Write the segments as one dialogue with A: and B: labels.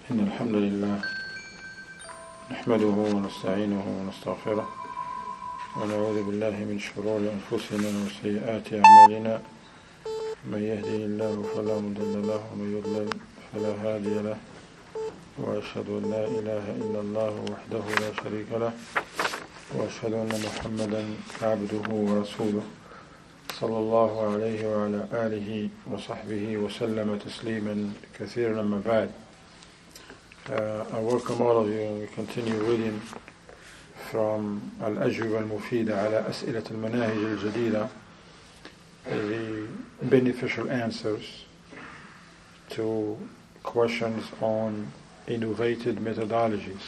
A: إن الحمد لله نحمده ونستعينه ونستغفره ونعوذ بالله من شرور أنفسنا وسيئات أعمالنا من يهده الله فلا مضل له ومن يضلل فلا هادي له وأشهد أن لا إله إلا الله وحده لا شريك له وأشهد أن محمدا عبده ورسوله صلى الله عليه وعلى آله وصحبه وسلم تسليما كثيرا. أما بعد, I welcome all of you, and we continue reading from Al-Ajwibah Al-Mufida ala As'ilat Al-Manahij Al-Jadida, the beneficial answers to questions on innovated methodologies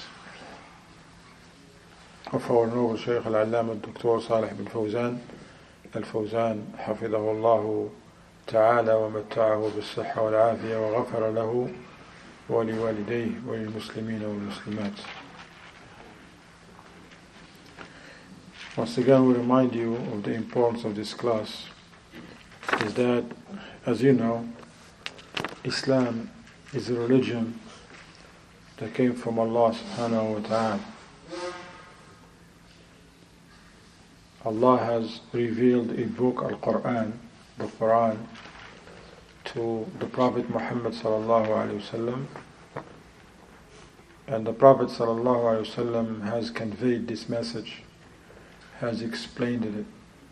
A: of our noble Shaykh Al-Allama Dr. Salih bin Fawzan Al-Fawzan حفظه الله تعالى ومتعه بالصحة والعافية وغفر له ولوالديه وللمسلمين والمسلمات. Once again, we remind you of the importance of this class is that, as you know, Islam is a religion that came from Allah subhanahu wa ta'ala. Allah has revealed a book, Al-Quran, the Quran, to the Prophet Muhammad sallallahu alaihi wasallam, and the Prophet sallallahu alaihi wasallam has conveyed this message, has explained it,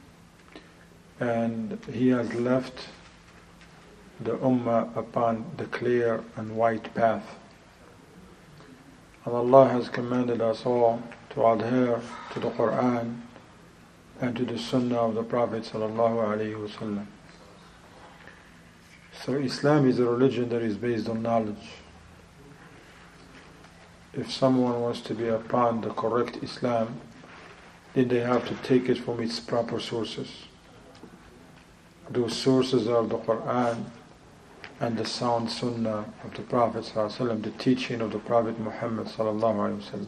A: and he has left the Ummah upon the clear and white path. And Allah has commanded us all to adhere to the Quran and to the Sunnah of the Prophet sallallahu alaihi wasallam. So Islam is a religion that is based on knowledge. If someone wants to be upon the correct Islam, then they have to take it from its proper sources. Those sources are the Quran and the sound Sunnah of the Prophet ﷺ, the teaching of the Prophet Muhammad ﷺ.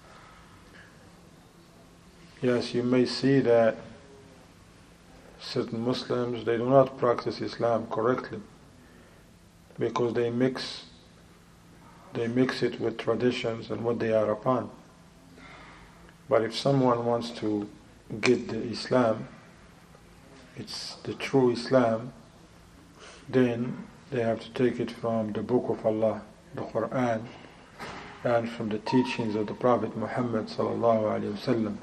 A: Yes, you may see that certain Muslims, they do not practice Islam correctly because they mix it with traditions and what they are upon. But if someone wants to get the Islam, it's the true Islam, then they have to take it from the Book of Allah, the Quran, and from the teachings of the Prophet Muhammad sallallahu alaihi wasallam.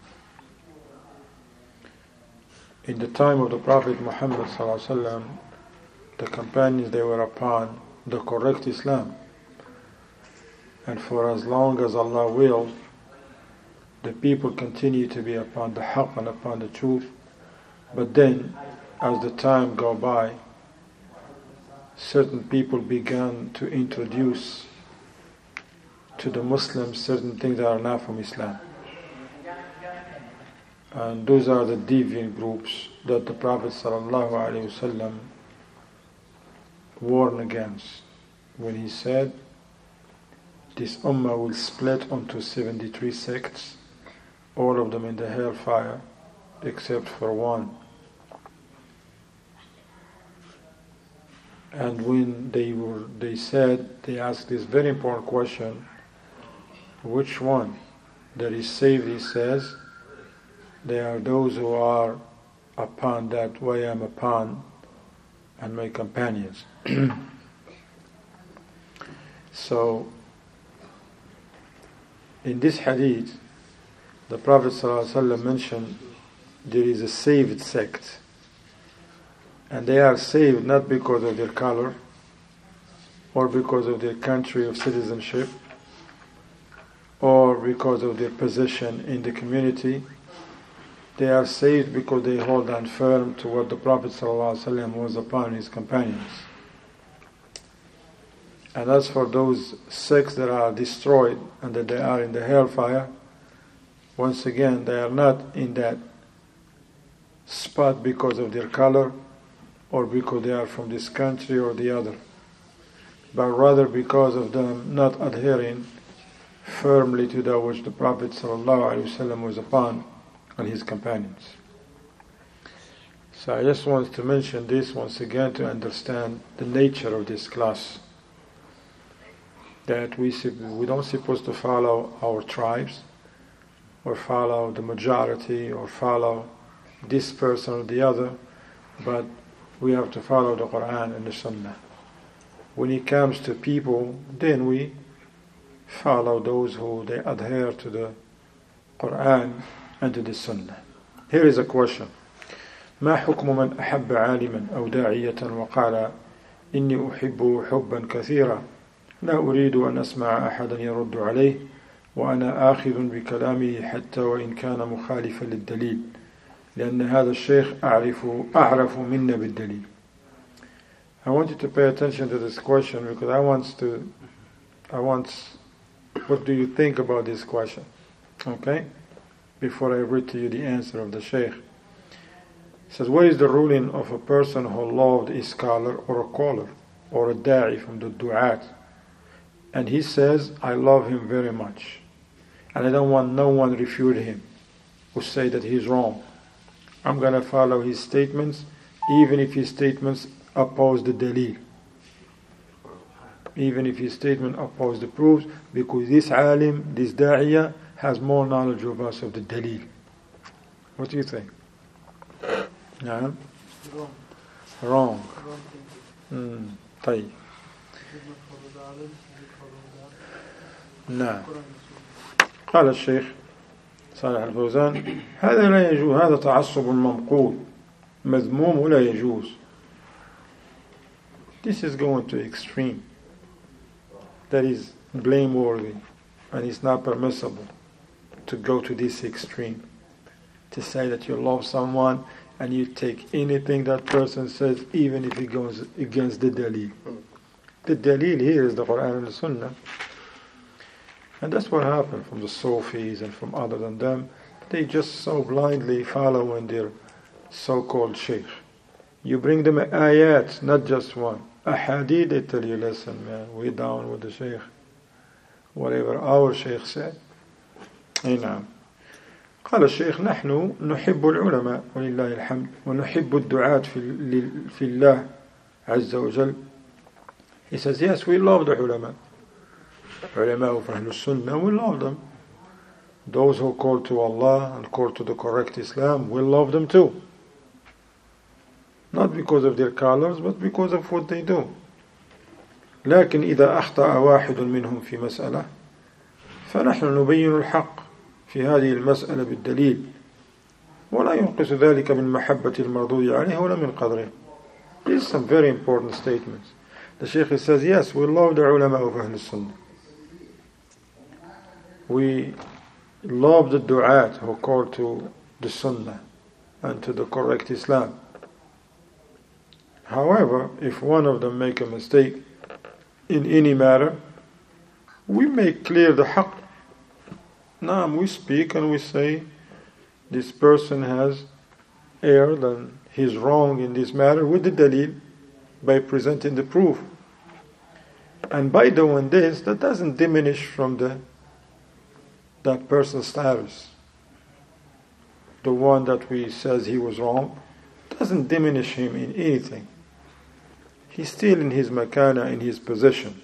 A: In the time of the Prophet Muhammad sallallahu alaihi wasallam, the companions, they were upon the correct Islam, and for as long as Allah willed, the people continue to be upon the haqq and upon the truth. But then, as the time go by, certain people began to introduce to the Muslims certain things that are not from Islam. And those are the deviant groups that the Prophet ﷺ warned against when he said, this ummah will split onto 73 sects, all of them in the hellfire except for one. And when they asked this very important question, which one that is saved, he says, they are those who are upon that way I'm upon and my companions. So, in this hadith, the Prophet ﷺ mentioned there is a saved sect, and they are saved not because of their color or because of their country of citizenship or because of their position in the community. They are saved because they hold on firm to what the Prophet ﷺ was upon his companions. And as for those sects that are destroyed and that they are in the hellfire, once again, they are not in that spot because of their color or because they are from this country or the other, but rather because of them not adhering firmly to that which the Prophet ﷺ was upon and his companions. So I just wanted to mention this once again to understand the nature of this class. that we don't supposed to follow our tribes, or follow the majority, or follow this person or the other, but we have to follow the Quran and the Sunnah. When it comes to people, then we follow those who they adhere to the Quran and to the Sunnah. Here is a question. ما حكم من أحب عالما أو داعية وقال إني أحبه حبا كثيرا لا أريد أن أسمع أحدا يرد عليه وأنا آخذ بكلامه حتى وإن كان مخالفا للدليل لأن هذا الشيخ أعرف منا بالدليل. I want you to pay attention to this question because what do you think about this question? Okay? Before I read to you the answer of the Shaykh. It says, what is the ruling of a person who loved a scholar or a caller or a da'i from the du'at, and he says, I love him very much and I don't want no one refute him or say that he's wrong. I'm going to follow his statements even if his statements oppose the dalil, even if his statement opposes the proofs, because this alim, this da'iyah has more knowledge of us of the dalil. What do you think? No? Wrong. طيب. نعم. قال الشيخ صالح الفوزان هذا لا يجوز، هذا تعصب ممقوت مذموم ولا يجوز. This is going to extreme. That is blameworthy, and it's not permissible to go to this extreme. To say that you love someone and you take anything that person says, even if it goes against the dalil. The dalil here is the Quran and the Sunnah. And that's what happened from the Sufis and from other than them. They just so blindly follow in their so-called sheikh. You bring them ayat, not just one. Ahadith, they tell you, listen man, we're down with the sheikh. Whatever our sheikh said. نعم. قال الشيخ نحن نحب العلماء ولله الحمد ونحب الدعاة في الله عز وجل. He says, yes, we love the ulama. Ulama of Ahlul Sunnah, we love them. Those who call to Allah and call to the correct Islam, we love them too. Not because of their colors, but because of what they do. لكن إذا أخطأ واحد منهم في مسألة فنحن نبين الحق في هذه المسألة بالدليل ولا ينقص ذلك من محبة المردود عليه ولا من قدره. These are some very important statements. The Shaykh says, yes, we love the ulama of Ahlul Sunnah. We love the du'at who call to the Sunnah and to the correct Islam. However, if one of them make a mistake in any matter, we make clear the haqq. Now we speak and we say this person has erred and he's wrong in this matter with the dalil by presenting the proof. And by doing this, that doesn't diminish from that person's status. The one that we says he was wrong doesn't diminish him in anything. He's still in his makana, in his position.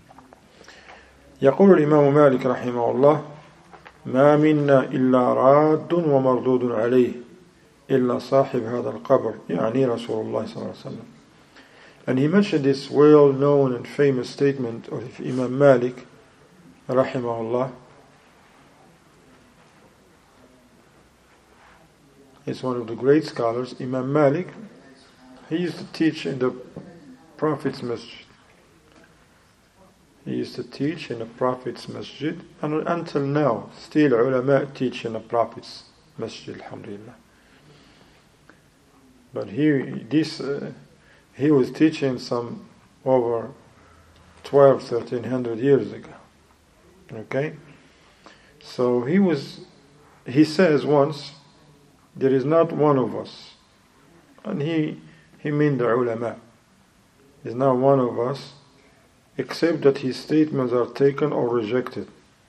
A: يقول الإمام مالك رحمه الله ما منا إلا راد ومردود عليه إلا صاحب هذا القبر يعني رسول الله صلى الله عليه وسلم. And he mentioned this well-known and famous statement of Imam Malik rahimahullah. He's one of the great scholars. Imam Malik, he used to teach in the Prophet's masjid. He used to teach in the Prophet's masjid, and until now, still ulama teach in the Prophet's masjid, alhamdulillah. But he was teaching some over 1300 years ago. Okay? So he says once, there is not one of us, and he meant the ulama, is not one of us, except that his statements are taken or rejected.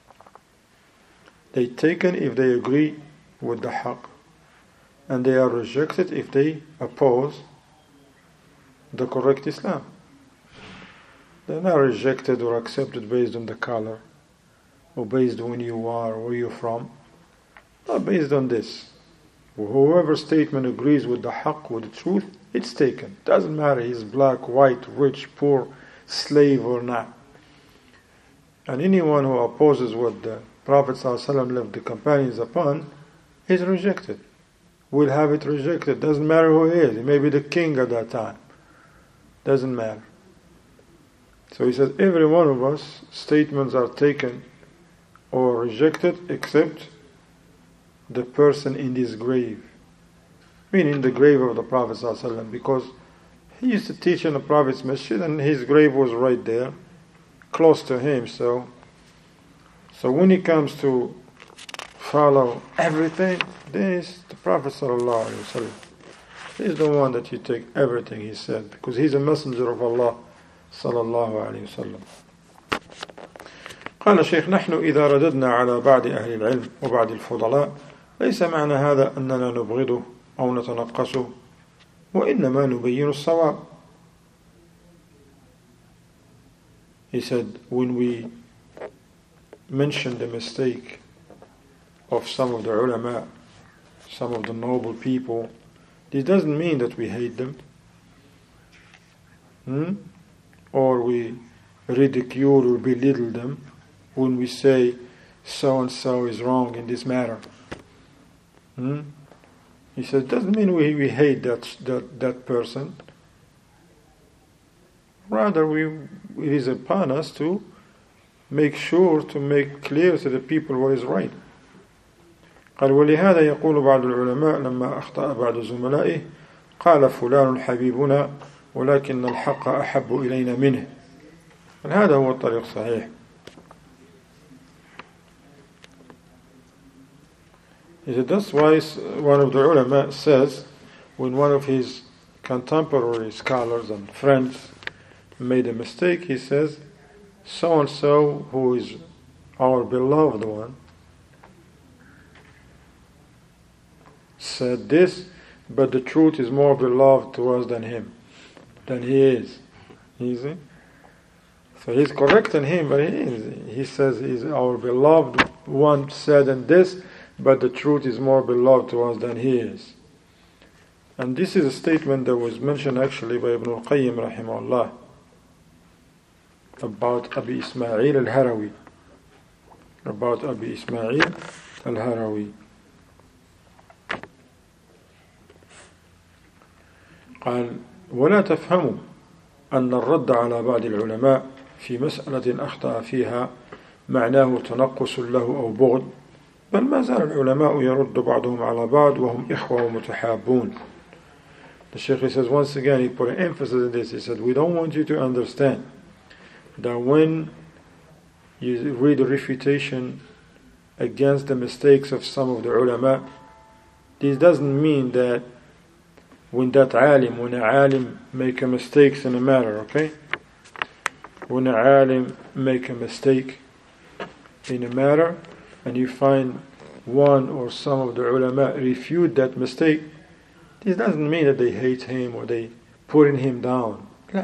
A: They taken if they agree with the haqq, and they are rejected if they oppose the correct Islam. They're not rejected or accepted based on the color, or based on when you are, where you're from. Not based on this. Whoever statement agrees with the haqq, with the truth, it's taken. Doesn't matter he's black, white, rich, poor, slave or not. And anyone who opposes what the Prophet ﷺ left the companions upon is rejected. Will have it rejected. Doesn't matter who he is. He may be the king at that time. Doesn't matter. So he says every one of us statements are taken or rejected except the person in his grave, meaning the grave of the Prophet ﷺ, because he used to teach in the Prophet's masjid and his grave was right there, close to him. So when he comes to follow everything, this the Prophet ﷺ. He's the one that you take everything he said, because he's a messenger of Allah sallallahu alayhi wasallam. قال الشيخ: نحن إذا رددنا على بعض أهل العلم وبعض الفضلاء ليس معنى هذا أننا نبغضه أو نتنقصه، وإنما نبين الصواب. He said, when we mention the mistake of some of the ulama, some of the noble people, this doesn't mean that we hate them, or we ridicule or belittle them when we say so and so is wrong in this matter. He said, it doesn't mean we hate that person. Rather, it is upon us to make sure to make clear to the people what is right. قال: ولهذا يقول بعض العلماء لما أخطأ بعض زملائه قال فلان حبيبنا ولكن الحق أحب إلينا منه. هذا هو الطريق الصحيح. He said, that's why one of the ulama says, when one of his contemporary scholars and friends made a mistake, he says, so and so, who is our beloved one, said this, but the truth is more beloved to us than him, than he is. You see? So he's correcting him, but he says he's our beloved one said and this, but the truth is more beloved to us than he is. And this is a statement that was mentioned actually by Ibn al-Qayyim rahimahullah about Abi Ismail al-Harawi. About Abi Ismail al-Harawi. قال: ولا تفهموا أن الرد على بعض العلماء في مسألة أخطأ فيها معناه تنقص له أو بغض، بل ما زال العلماء يرد بعضهم على بعض وهم إخوة ومتحابون. The Shaykh says once again, he put an emphasis on this. He said, we don't want you to understand that when you read a refutation against the mistakes of some of the ulama, this doesn't mean that when a alim make a mistakes in a matter, okay? When a alim make a mistake in a matter, and you find one or some of the ulama refute that mistake, this doesn't mean that they hate him or they putting him down. No.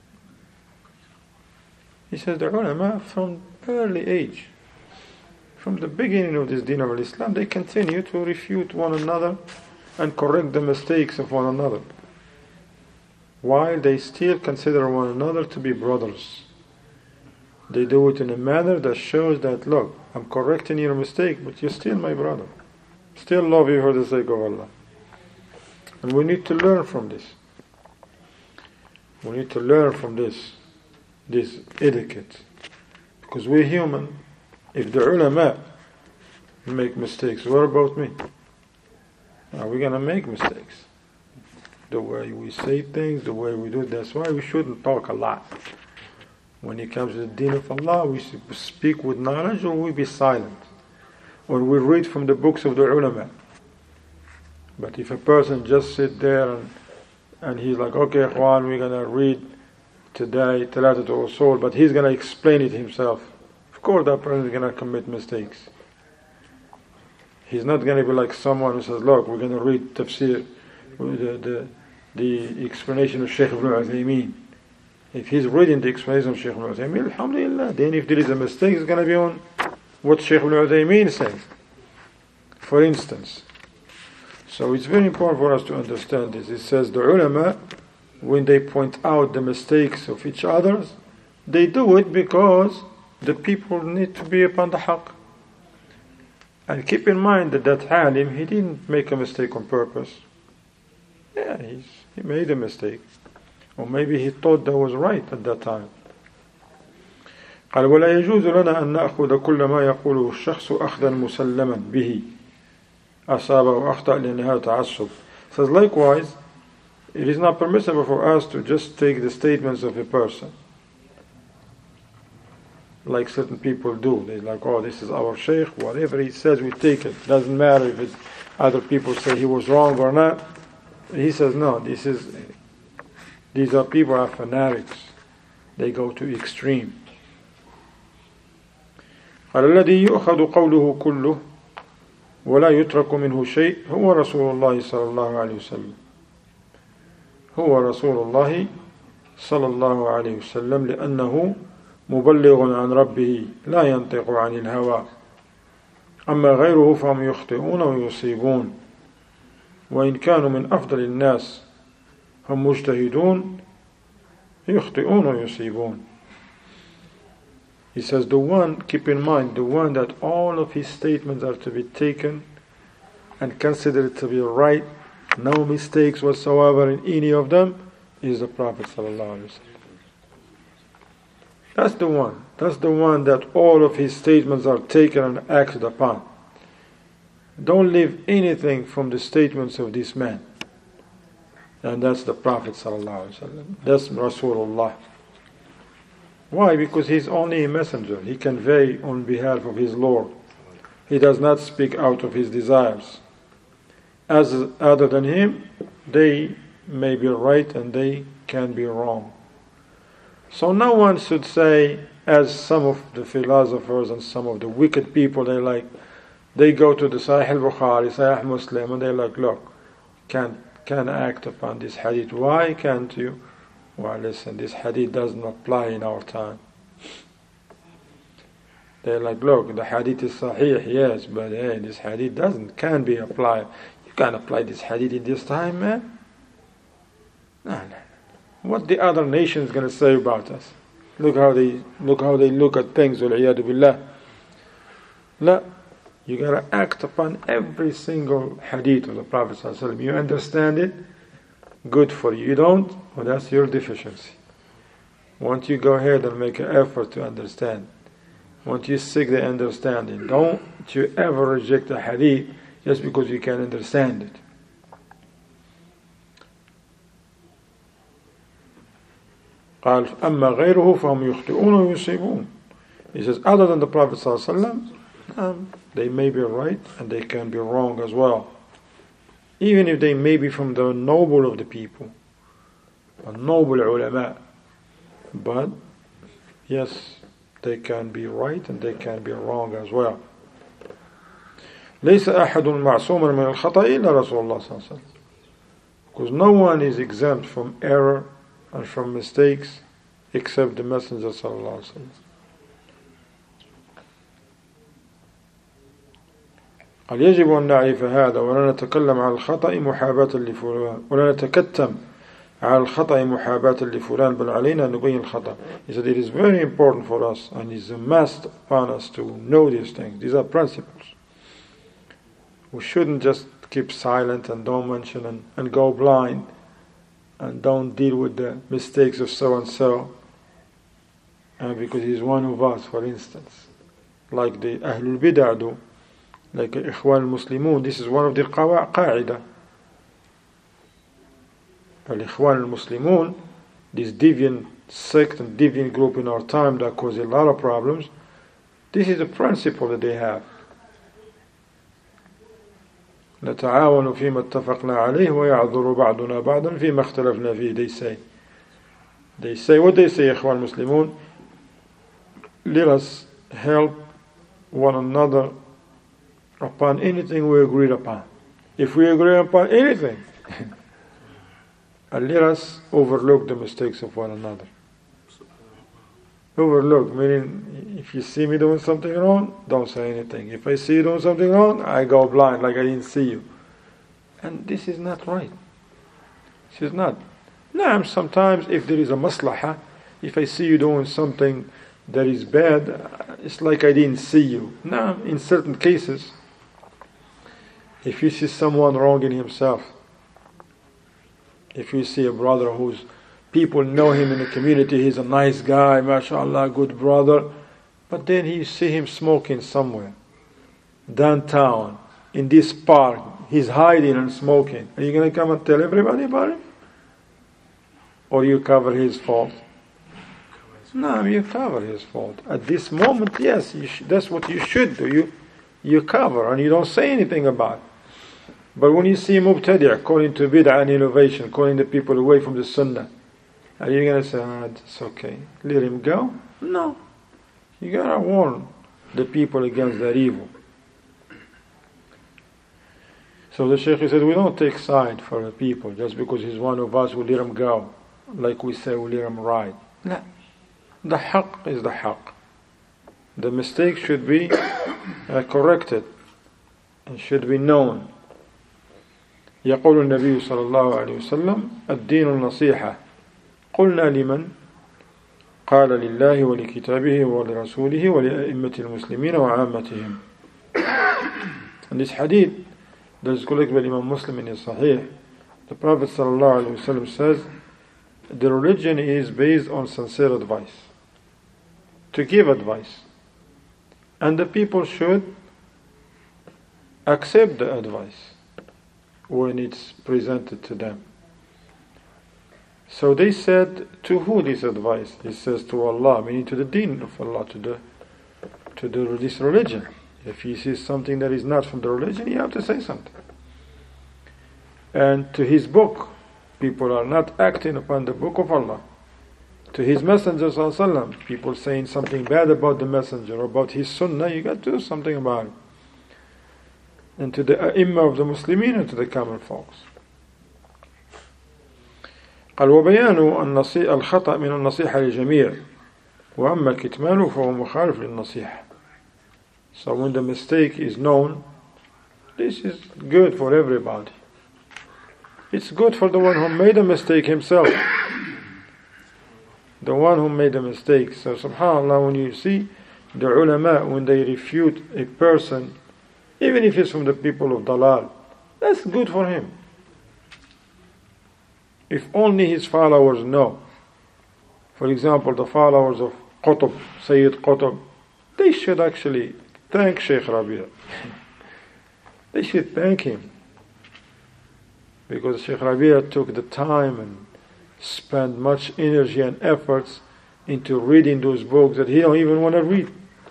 A: He says the ulama from early age, from the beginning of this deen of Islam, they continue to refute one another and correct the mistakes of one another, while they still consider one another to be brothers. They do it in a manner that shows that, look, I'm correcting your mistake, but you're still my brother. Still love you for the sake of Allah. And we need to learn from this. We need to learn from this etiquette. Because we're human. If the ulama make mistakes, what about me? Are we going to make mistakes? The way we say things, the way we do it, that's why we shouldn't talk a lot. When it comes to the deen of Allah, we should speak with knowledge or we be silent. Or we read from the books of the ulama. But if a person just sit there and he's like, okay, Ikhwan, we're going to read today Thalathatul Usul, but he's going to explain it himself. Of course that person is going to commit mistakes. He's not going to be like someone who says, look, we're going to read tafsir, the explanation of Shaykh Ibn Uthaymeen. If he's reading the explanation of Shaykh Ibn Uthaymeen, alhamdulillah, then if there is a mistake, it's going to be on what Shaykh Ibn Uthaymeen says, for instance. So it's very important for us to understand this. It says the ulama, when they point out the mistakes of each other, they do it because the people need to be upon the haqq. And keep in mind that that alim, he didn't make a mistake on purpose. Yeah, he made a mistake. Or maybe he thought that was right at that time. قال ولا يجوز لنا أن نأخذ كل ما يقوله الشخص أخذا مسلما به أصاب أو أخطأ لأنها تعصب. Says likewise, it is not permissible for us to just take the statements of a person like certain people do. They're like, oh, this is our sheikh, whatever he says we take it. Doesn't matter if other people say he was wrong or not. He says no, these are people are fanatics. They go to extreme. الذي يؤخذ قوله كله ولا يترك منه شيء هو رسول الله صلى الله عليه وسلم. هو رسول الله صلى الله عليه وسلم لأنه مبلغ عن ربه لا ينطق عن الهوى. أما غيره فهم يخطئون ويصيبون وإن كانوا من أفضل الناس هم مجتهدون يخطئون ويصيبون. He says the one, keep in mind, the one that all of his statements are to be taken and considered to be right, no mistakes whatsoever in any of them, is the Prophet ﷺ. That's the one. That's the one that all of his statements are taken and acted upon. Don't leave anything from the statements of this man. And that's the Prophet ﷺ. That's Rasulullah. Why? Because he's only a messenger. He convey on behalf of his Lord. He does not speak out of his desires. As other than him, they may be right and they can be wrong. So no one should say, as some of the philosophers and some of the wicked people, they go to the Sahih al-Bukhari, Sahih Muslim, and they're like, look, can't act upon this hadith. Why can't you? Well, listen, this hadith doesn't apply in our time. They're like, look, the hadith is sahih, yes, but hey, this hadith can be applied. You can't apply this hadith in this time, man. No. What the other nations going to say about us? Look how they look at things. Wal-iyadu billah. No, you got to act upon every single hadith of the Prophet ﷺ. You understand it? Good for you. You don't? Well, that's your deficiency. Once you go ahead and make an effort to understand, once you seek the understanding, don't you ever reject a hadith just because you can understand it. قال أما غيره فهم يخطئون ويصيبون. He says, other than the Prophet ﷺ, they may be right and they can be wrong as well. Even if they may be from the noble of the people, a noble ulama, but yes, they can be right and they can be wrong as well. ليس أحد معصوما من الخطأ إلا رسول الله صلى الله عليه وسلم. Because no one is exempt from error and from mistakes except the Messenger صلى الله عليه وسلم. قال يجب أن نعرف هذا ولا نتكلم على الخطأ محاباة لفلان ولا نتكتم على الخطأ محاباة لفلان بل علينا أن نبين الخطأ. He said it is very important for us and it is a must upon us to know these things. These are principles. We shouldn't just keep silent and don't mention and go blind and don't deal with the mistakes of so and so because he's one of us, for instance, like the Ahlul Bid'ah do. Like Ikhwan al-Muslimun, this is one of the qa'idah. Al-Ikhwan al-Muslimun, this deviant sect and deviant group in our time that cause a lot of problems, this is the principle that they have. نتعاون فيما اتفقنا عليه ويعذر بعضنا بعضا فيما اختلفنا فيه. They say what they say, Ikhwan al-Muslimun, let us help one another upon anything we agreed upon. If we agree upon anything, and let us overlook the mistakes of one another. Overlook, meaning if you see me doing something wrong, don't say anything. If I see you doing something wrong, I go blind like I didn't see you. And this is not right. This is not. Now, sometimes if there is a maslahah, if I see you doing something that is bad, it's like I didn't see you. Now, in certain cases, if you see someone wronging himself, if you see a brother who's people know him in the community, he's a nice guy, mashallah, good brother, but then you see him smoking somewhere, downtown, in this park, he's hiding and smoking. Are you going to come and tell everybody about it? Or you cover his fault? No, you cover his fault. At this moment, yes, that's what you should do. You cover and you don't say anything about it. But when you see mubtadi' calling to bid'ah and innovation, calling the people away from the sunnah, are you going to say, it's okay, let him go? No. You got to warn the people against that evil. So the Shaykh said, we don't take side for the people just because he's one of us, we let him go. Like we say, we let him ride. No. The haqq is the haqq. The mistake should be corrected and should be known. يقول النبي صلى الله عليه وسلم الدين النصيحة قلنا لمن قال لله ولكتابه ولرسوله ولأئمة المسلمين وعامتهم. In this hadith that is collected by Imam Muslim in his Sahih, the Prophet صلى الله عليه وسلم says the religion is based on sincere advice, to give advice, and the people should accept the advice when it's presented to them. So they said, to who this advice? He says, to Allah, meaning to the deen of Allah, to this religion. If he sees something that is not from the religion, you have to say something. And to his book, people are not acting upon the book of Allah. To his messenger sallallahu, people saying something bad about the messenger or about his sunnah, you got to do something about it. And to the A'immah of the Muslimin and to the common folks. قال وبيان الخطأ من النصيحة للجميع وأما كتمانه فهو مخالف للنصيحة. So when the mistake is known, this is good for everybody. It's good for the one who made a mistake himself. The one who made a mistake. So subhanAllah, when you see the ulama, when they refute a person, even if he's from the people of Dalal, that's good for him. If only his followers know. For example, the followers of Qutb, Sayyid Qutb, they should actually thank Shaykh Rabi'. They should thank him. Because Shaykh Rabi' took the time and spent much energy and efforts into reading those books that he don't even want to read.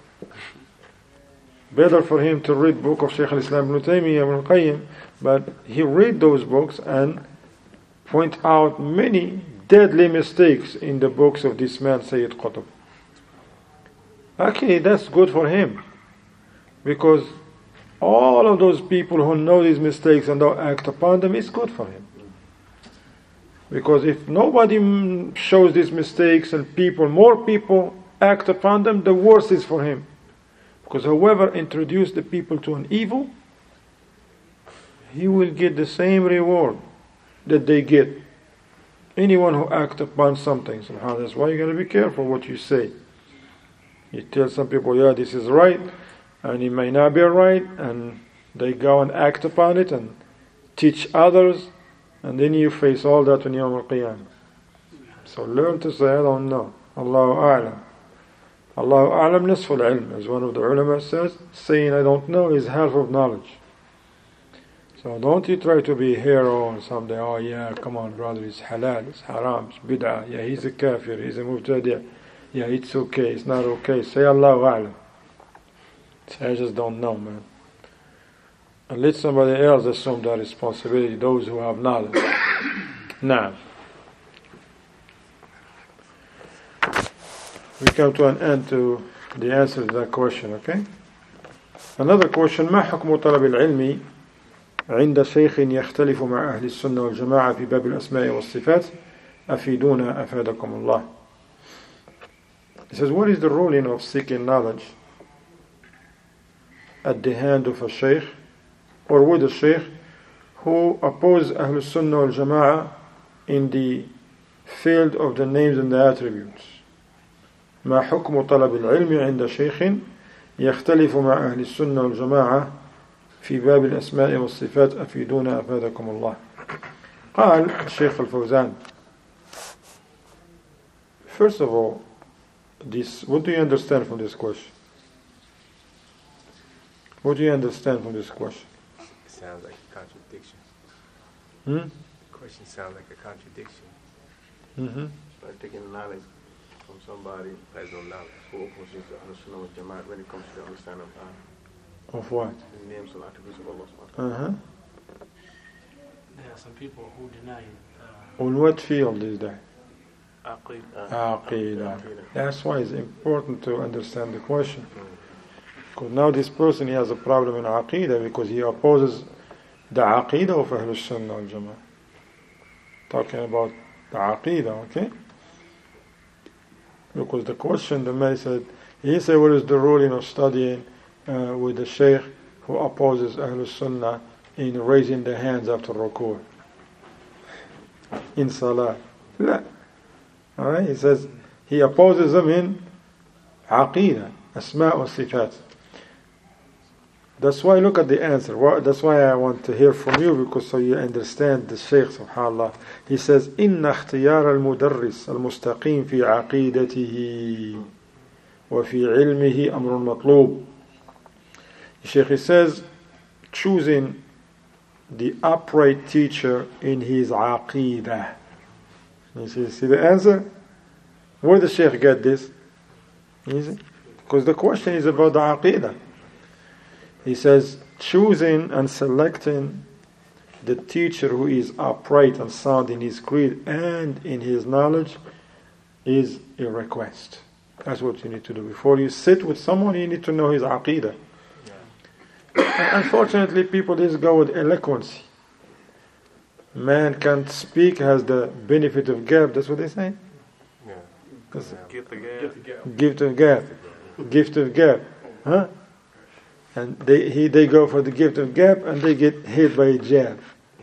A: Better for him to read book of Shaykh al-Islam ibn Taymiyyah ibn Qayyim, but he read those books and point out many deadly mistakes in the books of this man Sayyid Qutb. Actually, that's good for him, because all of those people who know these mistakes and don't act upon them, it's good for him. Because if nobody shows these mistakes and more people act upon them, the worse is for him. Because whoever introduced the people to an evil, he will get the same reward that they get. Anyone who acts upon something, subhanAllah, that's why you got to be careful what you say. You tell some people, yeah, this is right, and it may not be right, and they go and act upon it and teach others, and then you face all that on Yawm al-Qiyamah. So learn to say, I don't know. Allahu A'lam. Allahu A'lam nisful ilm, as one of the ulama says, saying I don't know is half of knowledge. So don't you try to be a hero or something, oh yeah, come on brother, it's halal, it's haram, it's bid'ah, yeah, he's a kafir, he's a mubtadi', yeah, it's okay, it's not okay, say Allahu A'lam. Say, I just don't know, man. And let somebody else assume that responsibility, those who have knowledge. Now, we come to an end to the answer to that question, okay? Another question, ما حكم طلب العلم عند شيخ يختلف مع أهل السنة والجماعة في باب الأسماء والصفات أفيدونا أفادكم الله. He says, what is the ruling of seeking knowledge at the hand of a shaykh or with a shaykh who opposes Ahlul Sunnah wal Jama'ah in the field of the names and the attributes? ما حكم طلب العلم عند شيخ يختلف مع أهل السنة والجماعة في باب الأسماء والصفات أفيدونا أفادكم الله. قال الشيخ الفوزان, first of all, what do you understand from this question? What do you understand from this question?
B: It sounds like a contradiction.
A: The
B: question sounds like a contradiction.
C: Like taking knowledge from somebody who has no knowledge, who opposes the Ahlul-Sunnah wal Jama'ah when it comes to the understanding
A: of what?
C: The names and attributes of Allah subhanahu wa ta'ala.
D: There are some people who deny
A: On what field is that?
C: Aqidah.
A: That's why it's important to understand the question. Because now this person, he has a problem in Aqidah because he opposes the Aqidah of Ahlul Sunnah wal Jama'ah. Talking about the Aqidah, okay? Because the question, the man said, he said, what is the ruling of studying with the Shaykh who opposes Ahlul Sunnah in raising the hands after ruku' in Salah? La. Alright, he says, he opposes them in Aqidah, Asma' wa Sifat. That's why look at the answer. That's why I want to hear from you, because so you understand the Shaykh, subhanallah. He says, إن اختيار المدرس المستقيم في عقيدته وفي علمه أمر مطلوب. The Shaykh, he says, choosing the upright teacher in his aqidah. You see the answer? Where the Shaykh get this? Because the question is about the aqidah. He says, choosing and selecting the teacher who is upright and sound in his creed and in his knowledge is a request. That's what you need to do. Before you sit with someone, you need to know his aqidah. Unfortunately, people just go with eloquence. Man can't speak, has the benefit of gab. That's what they say?
B: Yeah. Gift of gab.
A: Gift of gab. Gift of gab. Huh? And they go for the gift of gab and they get hit by a jab.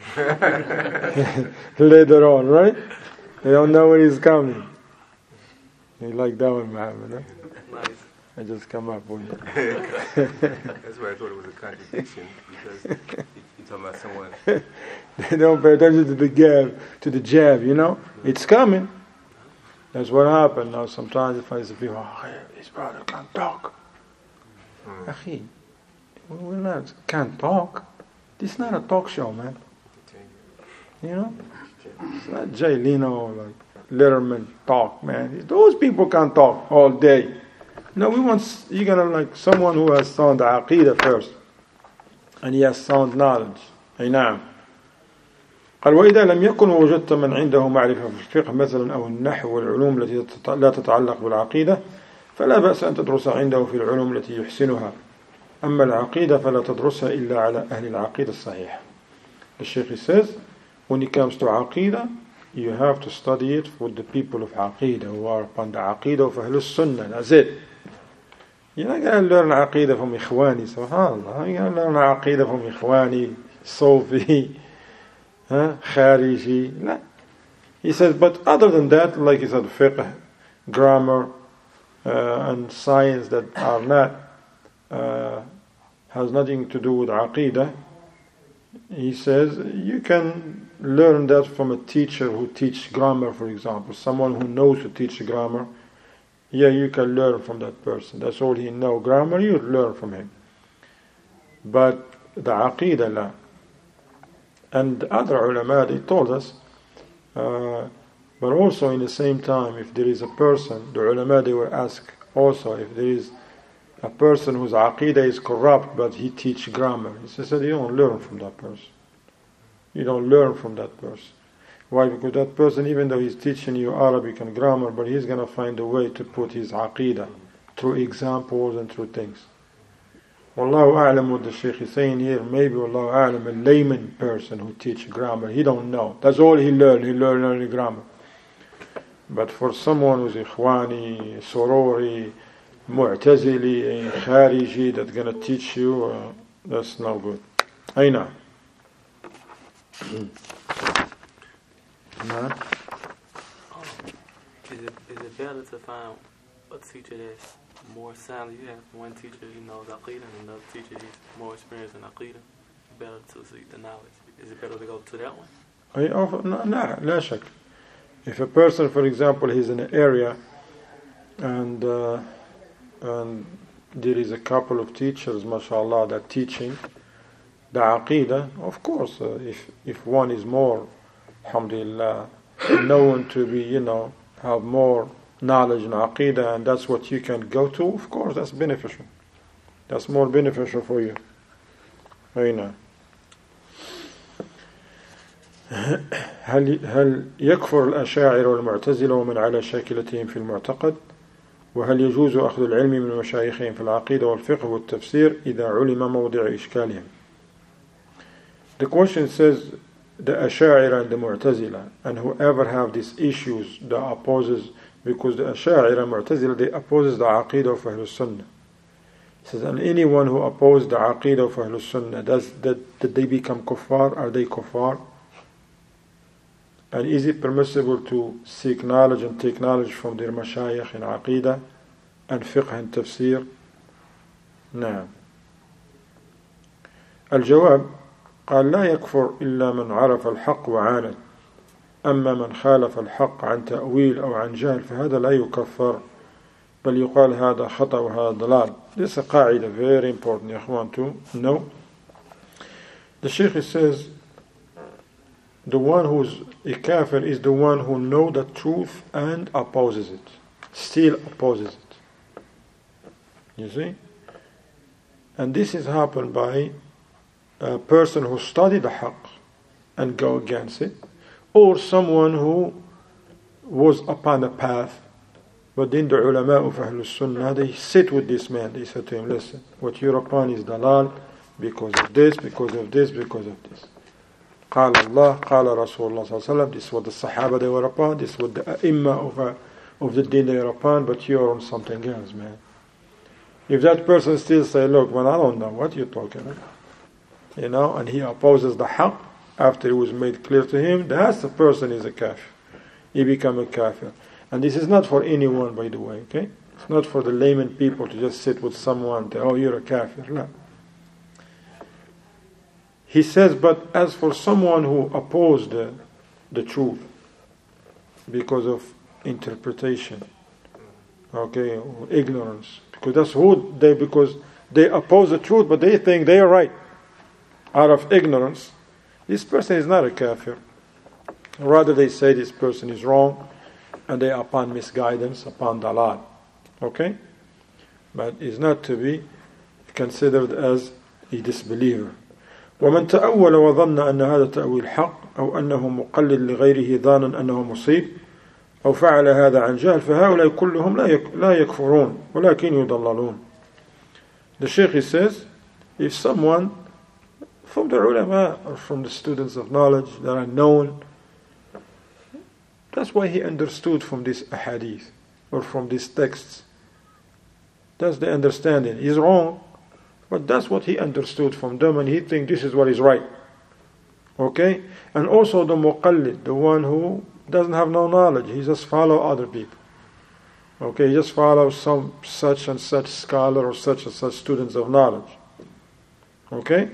A: Later on, right? They don't know when he's coming. You like that one, Muhammad, huh?
C: Nice.
A: I just come up with it.
B: That's why I thought it was a contradiction, because you're talking about someone.
A: They don't pay attention to the gab, to the jab, you know? It's coming. That's what happened. Now sometimes if I see people, his brother can't talk. Akhi, we can't talk. This is not a talk show, man. You know? It's not Jay Leno, like Letterman talk, man. Those people can't talk all day. No, you're gonna like someone who has sound aqidah first, and he has sound knowledge. أي نعم. قال وإذا لم يكن وجدت من عنده معرفة في الفقه مثلا أو النحو والعلوم التي لا تتعلق بالعقيدة فلا بأس أن تدرس عنده في العلوم التي يحسنها. أما العقيدة فلا تدرسها إلا على أهل العقيدة الصحيحة. The Shaykh says, when it comes to aqidah, you have to study it with the people of aqidah who are upon the aqidah of Ahlul Sunnah. That's it. You're not going to learn aqidah from Ikhwani, subhanAllah. You're going to learn aqidah from Ikhwani, Sofi, Khariji. No. He says, but other than that, like he said, fiqh, grammar, and science that are not, has nothing to do with aqidah, he says, you can learn that from a teacher who teaches grammar, for example. Someone who knows to teach grammar. Yeah, you can learn from that person. That's all he knows. Grammar, you learn from him. But the aqidah, la. And the other ulama, they told us, but also in the same time, if there is a person, the ulama, they were asked also, if there is a person whose aqidah is corrupt, but he teaches grammar. He said, you don't learn from that person. You don't learn from that person. Why? Because that person, even though he's teaching you Arabic and grammar, but he's going to find a way to put his aqidah through examples and through things. Wallahu a'lam, what the Shaykh is saying here, maybe Wallahu a'lam, a layman person who teaches grammar, he don't know. That's all he learned. He learned only grammar. But for someone who's Ikhwani, Sorori, Mu'tazili, Khariji that's going to teach you, that's no good. Aina.
E: Is it better to find a teacher that's more sound? You have one teacher who knows Aqidah and another teacher who's more experienced in Aqidah. Better to seek the knowledge. Is it better to go to that one?
A: لا شك. If a person, for example, he's in an area and there is a couple of teachers, mashallah, that teaching the Aqidah, of course, if one is more, alhamdulillah, known to be, have more knowledge in Aqidah, and that's what you can go to, of course, that's beneficial. That's more beneficial for you. أين هل يكفر الأشاعرة والمعتزلة ومن على شاكلتهم في المعتقد؟ وهل يجوز أخذ العلم من مشايخهم في العقيدة والفقه والتفسير إذا علم موضع إشكالهم؟ The question says the Asha'ira and the Mu'tazila, and whoever have these issues that opposes, because the Asha'ira and Mu'tazila, they opposes the Aqidah of Ahlul Sunnah. It says, and anyone who opposes the Aqidah of Ahlul Sunnah, did they become kuffar? Are they kuffar? And is it permissible to seek knowledge and take knowledge from their mashayikh in Aqidah and fiqh and tafsir? نعم. الجواب قال لا يكفر إلا من عرف الحق وعاند، أما من خالف الحق عن تأويل أو عن جهل فهذا لا يكفر بل يقال هذا خطأ وهذا ضلال. This is a قاعدة very important يا أخوان to know. The Shaykh says the one who's a kafir is the one who knows the truth and opposes it, still opposes it. You see? And this has happened by a person who studied the haqq and go against it, or someone who was upon a path, but then the ulama of Ahlul Sunnah, they sit with this man, they said to him, listen, what you're upon is dalal because of this, because of this, because of this. قال الله, قال Rasulullah صلى الله عليه وسلم, this is what the Sahaba they were upon, this is what the A'immah of the deen they were upon, but you're on something else, man. If that person still say, look, man, I don't know what you're talking about, and he opposes the haqq after it was made clear to him, that's the person is a kafir. He become a kafir. And this is not for anyone, by the way, okay? It's not for the layman people to just sit with someone and say, oh, you're a kafir. No. He says, but as for someone who opposed the truth because of interpretation, okay, or ignorance, because that's who because they oppose the truth, but they think they are right out of ignorance, this person is not a kafir. Rather, they say this person is wrong, and they are upon misguidance, upon dalal. Okay? But is not to be considered as a disbeliever. ومن تأول وظن أن هذا تأويل حق أو أنه مقلد لغيره ظانا أنه مصيب أو فعل هذا عن جهل فهؤلاء كلهم لا يكفرون ولكن يضللون. The Shaykh says, if someone from the ulama or from the students of knowledge that are known, that's why he understood from this ahadith or from these texts. That's the understanding. He's wrong, but that's what he understood from them, and he thinks this is what is right. Okay? And also the muqallid, the one who doesn't have no knowledge, he just follow other people. Okay, he just follows some such and such scholar or such and such students of knowledge. Okay?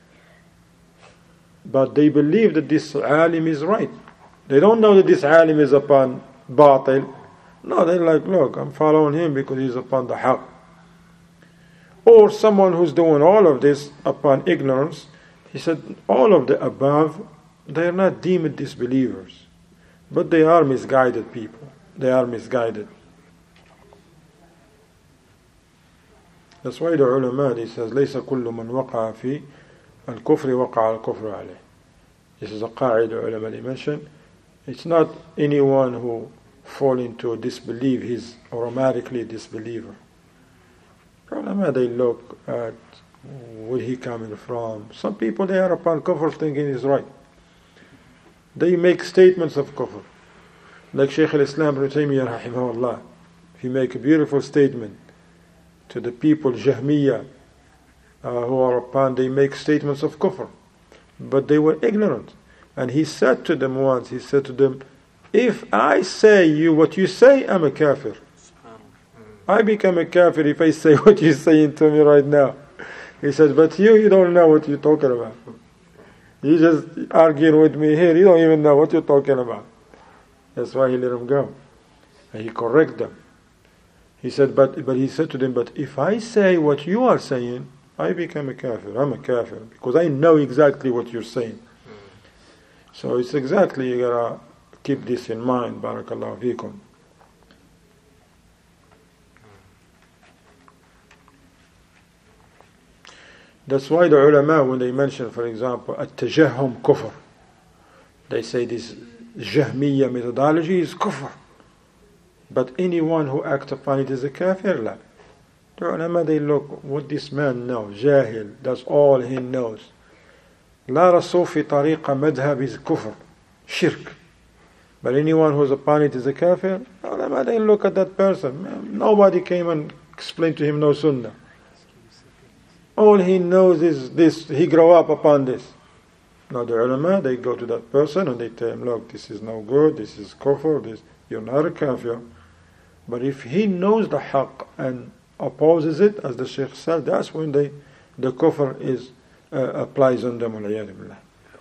A: But they believe that this alim is right. They don't know that this alim is upon batil. No, they're like, look, I'm following him because he's upon the haqq. Or someone who's doing all of this upon ignorance, he said, all of the above, they are not deemed disbelievers, but they are misguided people. They are misguided. That's why the ulama, he says, ليس كل من وقع في الكفر وقع الكفر عليه. This is a qaida ulama they mention. It's not anyone who fall into disbelief, he's automatically a disbeliever. Ulama, they look at where he coming from. Some people, they are upon kufr thinking is right. They make statements of kufr. Like Shaykh al-Islam Ibn Taymiyyah rahimahullah, he make a beautiful statement to the people, Jahmiyyah, who are upon, they make statements of kufr, but they were ignorant. And he said to them once, he said to them, if I say you what you say, I'm a kafir. I become a kafir if I say what you're saying to me right now. He said, but you don't know what you're talking about. You just arguing with me here, you don't even know what you're talking about. That's why he let them go. And he corrected them. He said, but he said to them, but if I say what you are saying, I become a kafir. I'm a kafir because I know exactly what you're saying. So it's exactly, you gotta keep this in mind. Barakallahu feekum. That's why the ulama, when they mention, for example, at-tajahhum kufr, they say this Jahmiyyah methodology is kufr. But anyone who acts upon it is a kafir. La. The ulama, they look what this man knows, jahil, that's all he knows. لا رسول في طريق مذهب is kufr, shirk. But anyone who's upon it is a kafir. The ulama, they look at that person. Nobody came and explained to him no sunnah. All he knows is this, he grew up upon this. Now the ulama, they go to that person and they tell him, look, this is no good, this is kufr, this, you're not a kafir. But if he knows the haqq and opposes it, as the Shaykh said, that's when the kufr is applies on them. والعياذ بالله.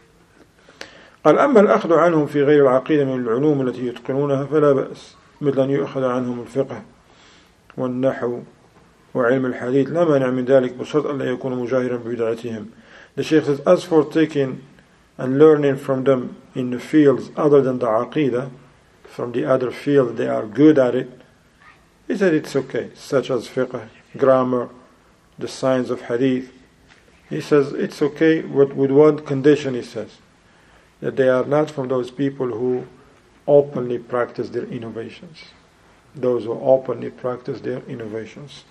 A: قال أما الأخذ عنهم في غير العقيدة من العلوم التي يتقنونها فلا بأس مثل أن يؤخذ عنهم الفقه والنحو وعلم الحديث لا مانع من ذلك بشرط أن لا يكون مجاهرا ببدعتهم. The Shaykh says, as for taking and learning from them in the fields other than the aqidah, from the other field they are good at it, he said it's okay, such as fiqh, grammar, the science of hadith. He says it's okay with one condition, he says, that they are not from those people who openly practice their innovations. Those who openly practice their innovations.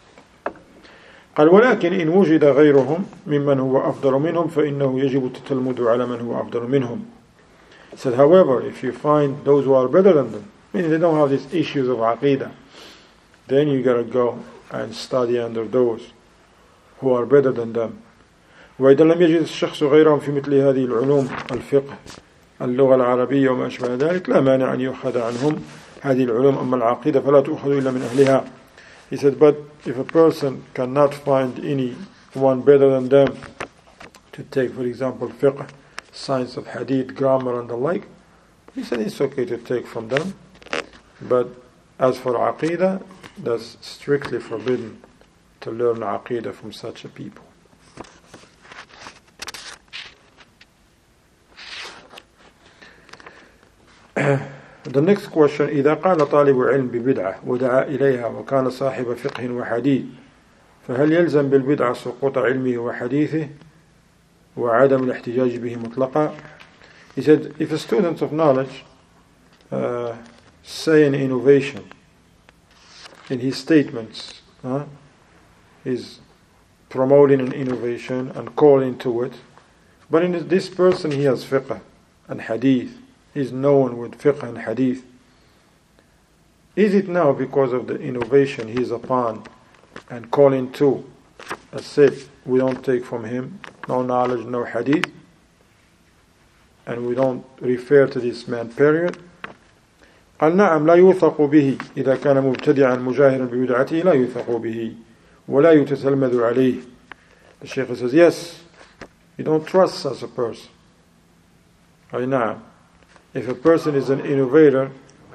A: قال ولكن إن وجد غيرهم ممن هو أفضل منهم فإنه يجب التتلمذ على من هو أفضل منهم. He said, however, if you find those who are better than them, meaning they don't have these issues of aqidah, then you gotta go and study under those who are better than them. وإذا لم يجد الشخص غيرهم في مثل هذه العلوم الفقه اللغة العربية وما أشبه ذلك لا مانع أن يؤخذ عنهم هذه العلوم أما العقيدة فلا تؤخذ إلا من أهلها. He said, but if a person cannot find anyone better than them to take, for example, fiqh, science of hadith, grammar and the like, he said it's okay to take from them. But as for aqidah, that's strictly forbidden to learn aqidah from such a people. The next question, إذا قال طالب علم ببدعة ودعا إليها وكان صاحب فقه وحديث فهل يلزم بالبدعة سقوط علمه وحديثه وعدم الاحتجاج به مطلقا? He said, if a student of knowledge say an innovation in his statements, he's promoting an innovation and calling to it, but in this person he has fiqh and hadith, is known with fiqh and hadith. Is it now because of the innovation he is upon and calling to, that's it, we don't take from him, no knowledge, no hadith, and we don't refer to this man, period? قال نعم لا يوثق به إذا كان مبتدعا مجاهرا ببدعته لا يوثق به ولا يتتلمذ عليه. The Shaykh says, yes, you don't trust such a person. أي نعم. If a person is an innovator,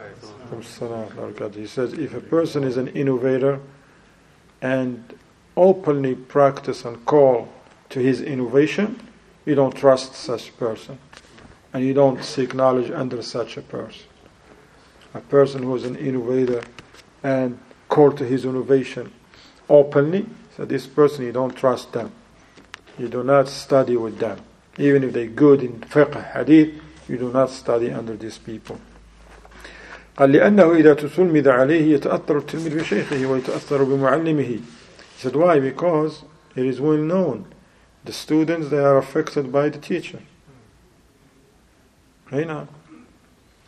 A: he says, if a person is an innovator and openly practice and call to his innovation, you don't trust such a person. And you don't seek knowledge under such a person. A person who is an innovator and call to his innovation openly, so this person, you don't trust them. You do not study with them. Even if they're good in fiqh, hadith, you do not study under these people. قال لأنه إذا تسلمذ عليه يتأثر التلميذ بشيخه ويتأثر بمعلمه. He said, why? Because it is well known. The students, they are affected by the teacher. Right now.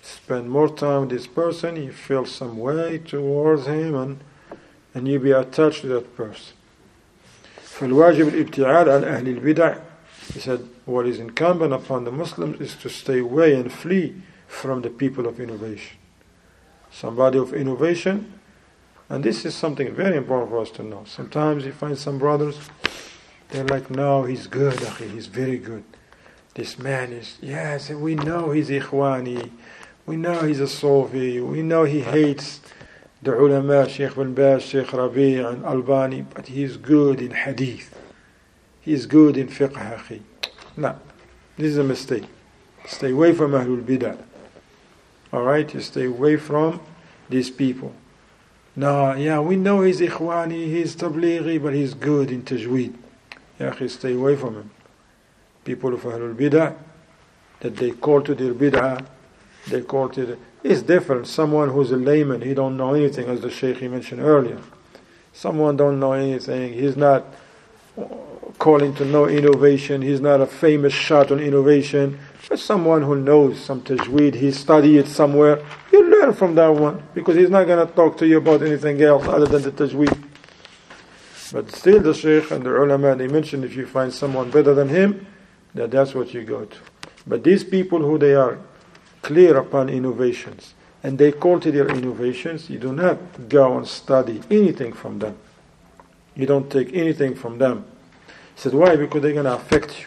A: spend more time with this person, you feel some way towards him, and you be attached to that person. فالواجب الابتعاد عن أهل البدع. He said, what is incumbent upon the Muslims is to stay away and flee from the people of innovation. Somebody of innovation, and this is something very important for us to know. Sometimes you find some brothers, they're like, no, he's good, akhi, he's very good. This man is, yes, we know he's Ikhwani, we know he's a Sufi, we know he hates the ulama, Sheikh bin Baz, Sheikh Rabi' and Albani, but he's good in hadith. He's good in fiqh, akhi. No, this is a mistake. Stay away from Ahlul Bidah. Alright, you stay away from these people. No, yeah, we know he's Ikhwani, he's Tablighi, but he's good in Tajweed. Ya akhi, stay away from him. People of Ahlul Bidah, that they call to their bid'ah, they call to the... It's different. Someone who's a layman, he don't know anything, as the Shaykh he mentioned earlier. Someone don't know anything, he's not calling to no innovation, he's not a famous shot on innovation, but someone who knows some tajweed, he studied it somewhere, you learn from that one, because he's not going to talk to you about anything else other than the tajweed. But still the Shaykh and the ulama, they mentioned if you find someone better than him, that's what you go to. But these people who they are clear upon innovations, and they call to their innovations, you do not go and study anything from them. You don't take anything from them. He said, why? Because they're going to affect you.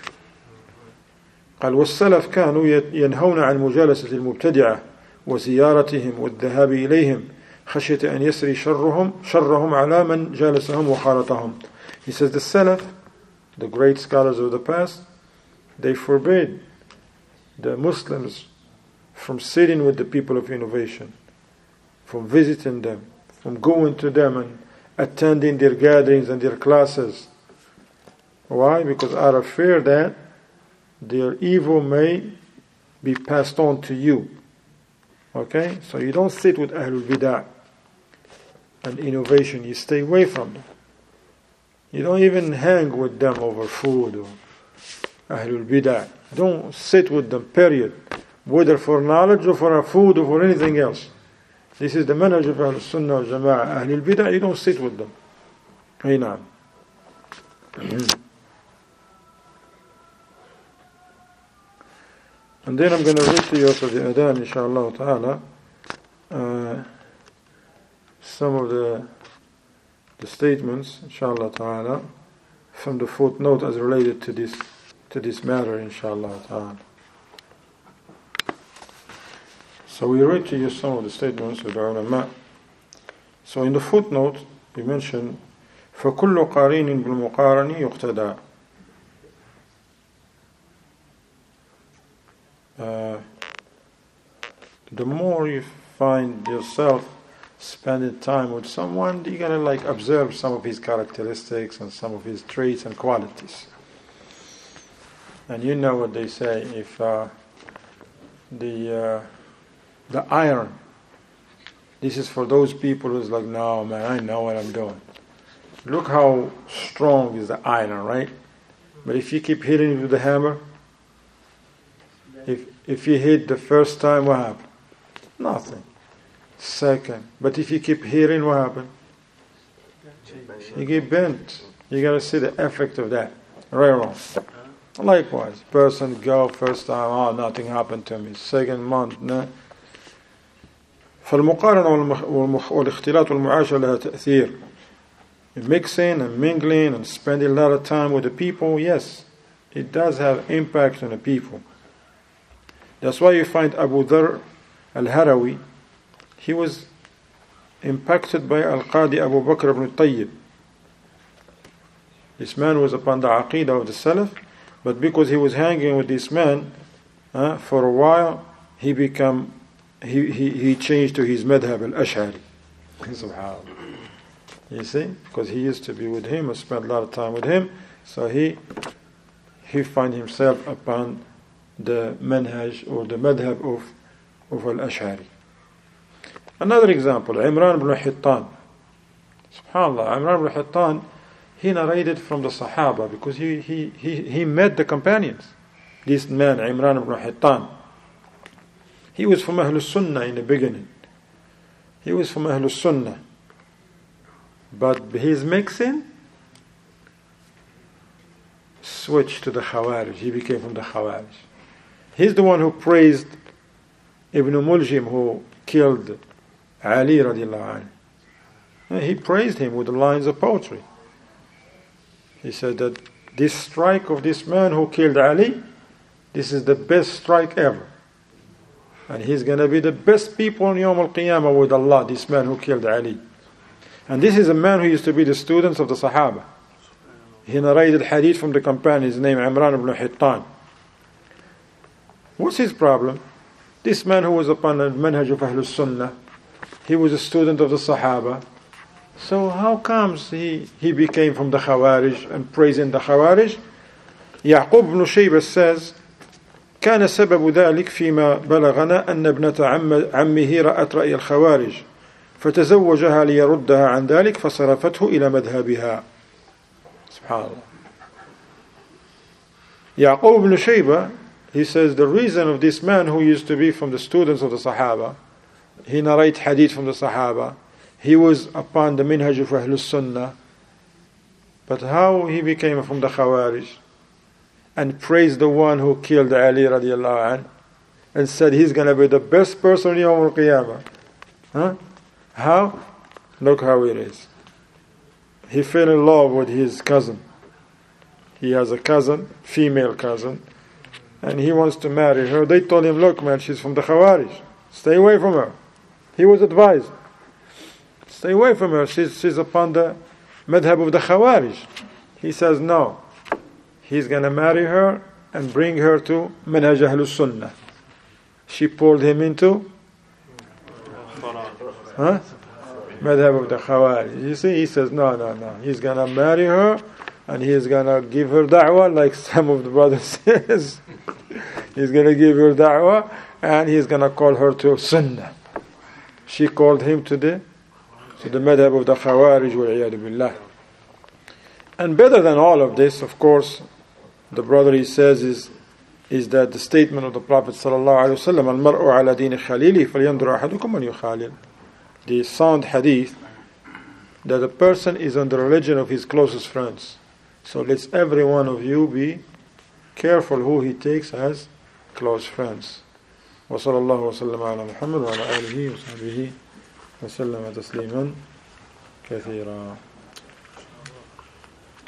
A: قال والسلف كانوا ينهون عن مجالسة المبتدعة وزيارتهم والذهاب إليهم خشية أن يسري شرهم على من جالسهم وخالطهم. He says the Salaf, the great scholars of the past, they forbade the Muslims from sitting with the people of innovation, from visiting them, from going to them and attending their gatherings and their classes. Why? Because out of fear that their evil may be passed on to you. Okay? So you don't sit with Ahlul Bidah and innovation. You stay away from them. You don't even hang with them over food or Ahlul Bidah. Don't sit with them, period. Whether for knowledge or for food or for anything else. This is the manhaj of Ahlul Sunnah wal Jama'ah. Ahlul Bidah, you don't sit with them. Hey, now. And then I'm going to read to you after the adhan, inshallah ta'ala, some of the statements, inshallah ta'ala, from the footnote as related to this matter, inshallah ta'ala. So we read to you some of the statements of the ulama. So in the footnote, we mentioned, فَكُلُّ قَارِينٍ بِالْمُقَارَنِ يُقْتَدَى. The more you find yourself spending time with someone, you gotta like observe some of his characteristics and some of his traits and qualities. And you know what they say, if the iron, this is for those people who's like, no man, I know what I'm doing. Look how strong is the iron, right? But if you keep hitting it with the hammer, if you hit the first time, what happened? Nothing. Second. But if you keep hitting, what happened? You get bent. You got to see the effect of that. Right or wrong? Likewise. Person go first time, oh, nothing happened to me. Second month, no. فالمقارنة والاختلاط والمعاشرة لها تأثير. Mixing and mingling and spending a lot of time with the people, yes, it does have impact on the people. That's why you find Abu Dharr al-Harawi, he was impacted by Al-Qadi Abu Bakr ibn Tayyib. This man was upon the Aqidah of the Salaf, but because he was hanging with this man for a while, he changed to his madhab al-Ash'ari. Subhanallah. You see? Because he used to be with him and spent a lot of time with him, so he found himself upon the manhaj or the madhab of al-Ash'ari. Another example, Imran ibn Hittan. SubhanAllah, Imran ibn Hittan, he narrated from the Sahaba because he met the companions. This man, Imran ibn Hittan. He was from Ahlul Sunnah in the beginning. He was from Ahlul Sunnah. But his mixing switched to the Khawarij. He became from the Khawarij. He's the one who praised Ibn Muljim, who killed Ali radiallahu anhu. He praised him with the lines of poetry. He said that this strike of this man who killed Ali, this is the best strike ever. And he's going to be the best people on Yawm al-Qiyamah with Allah, this man who killed Ali. And this is a man who used to be the students of the Sahaba. He narrated hadith from the companion, his name Imran ibn Hittan. What's his problem? This man who was upon the manhaj of Ahlul Sunnah, he was a student of the Sahaba. So how comes he became from the Khawarij and praising the Khawarij? Ya'qub ibn Shaybah says, كان سبب ذلك فيما بلغنا أن ابنة عمه رأت رأي الخوارج فتزوجها ليردها عن ذلك فصرفته إلى مذهبها. SubhanAllah. Ya'qub ibn Shaybah, he says the reason of this man who used to be from the students of the Sahaba, he narrates hadith from the Sahaba, he was upon the minhaj of Ahlul Sunnah, but how he became from the Khawarij and praised the one who killed Ali radiallahu anh and said he's going to be the best person in Yawm al-Qiyamah. Huh? How? Look how it is. He fell in love with his cousin. He has a cousin, female cousin, and he wants to marry her. They told him, look man, she's from the Khawarij. Stay away from her. He was advised. Stay away from her. She's upon the madhab of the Khawarij. He says no. He's going to marry her and bring her to Manhaj Ahlus Sunnah. She pulled him into madhab of the Khawarij. You see, he says no. He's going to marry her and he's going to give her da'wah like some of the brothers says. He's going to give her da'wah and he's going to call her to Sunnah. She called him to the madhab of the Khawarij wal-iyadu billah. And better than all of this, of course, the brother he says is that the statement of the Prophet sallallahu alaihi wasallam, al-mar'u ala dini khalili falyanzur ahadukum man yukhalil. The sound hadith that a person is on the religion of his closest friends. So let's every one of you be careful who he takes as close friends. Wa sallallahu wa sallam ala Muhammad wa ala alihi wa sahbihi wa sallam tasliman kathira.